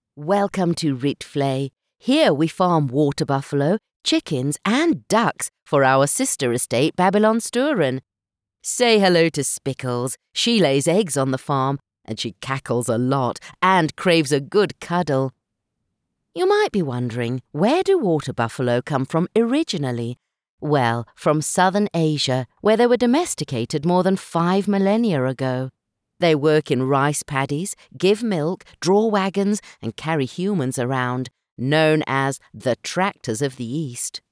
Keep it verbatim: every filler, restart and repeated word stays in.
Welcome to Ritflay. Here we farm water buffalo, chickens and ducks for our sister estate Babylon Sturen. Say hello to Spickles. She lays eggs on the farm and she cackles a lot and craves a good cuddle. You might be wondering, where do water buffalo come from originally? Well, from southern Asia, where they were domesticated more than five millennia ago. They work in rice paddies, give milk, draw wagons, and carry humans around, known as the tractors of the East.